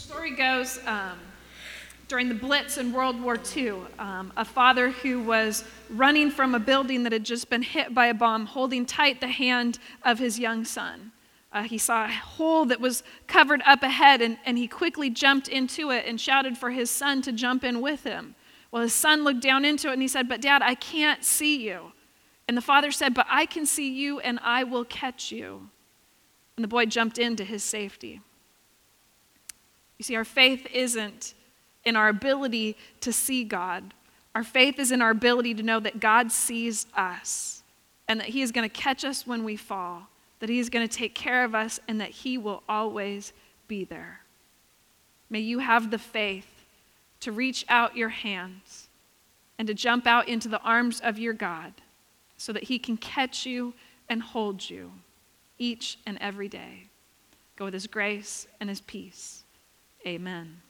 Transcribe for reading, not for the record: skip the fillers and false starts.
Story goes, during the Blitz in World War II, a father who was running from a building that had just been hit by a bomb, holding tight the hand of his young son. He saw a hole that was covered up ahead, and he quickly jumped into it and shouted for his son to jump in with him. Well, his son looked down into it and he said, "But Dad, I can't see you." And the father said, "But I can see you and I will catch you." And the boy jumped into his safety. You see, our faith isn't in our ability to see God. Our faith is in our ability to know that God sees us and that he is going to catch us when we fall, that he is going to take care of us, and that he will always be there. May you have the faith to reach out your hands and to jump out into the arms of your God so that he can catch you and hold you each and every day. Go with his grace and his peace. Amen.